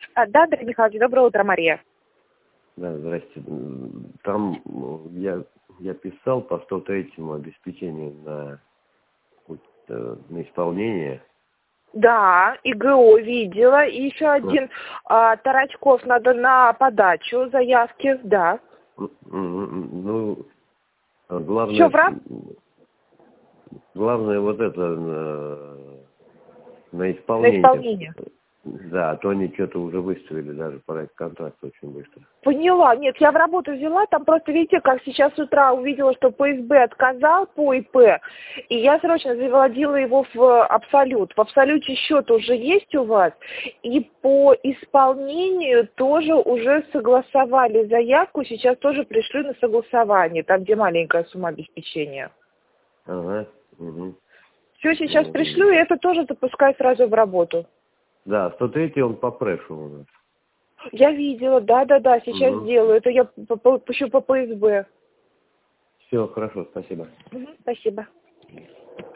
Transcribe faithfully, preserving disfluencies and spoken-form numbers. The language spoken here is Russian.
А, да, Андрей Михайлович, доброе утро, Мария. Да, здрасте. Там я, я писал по сто третьему обеспечению на, на исполнение. Да, ИГО видела. И еще один а, Тарачков надо на подачу заявки, да. Ну, главное... Все в раб... Главное вот это на, на исполнение. На исполнение. Да, а то они что-то уже выставили даже проект контракта очень быстро. Поняла. Нет, я в работу взяла, там просто, видите, как сейчас с утра увидела, что ПСБ отказал по ИП, и я срочно заводила его в Абсолют. В Абсолюте счет уже есть у вас, и по исполнению тоже уже согласовали заявку, сейчас тоже пришлю на согласование, там, где маленькая сумма обеспечения. Ага. Угу. Все, сейчас Угу. пришлю, и это тоже запускаю сразу в работу. Да, сто третий он по прешу у нас. Я видела, да-да-да, сейчас Угу. сделаю. Это я пущу по ПСБ. Все, хорошо, спасибо. Угу, спасибо.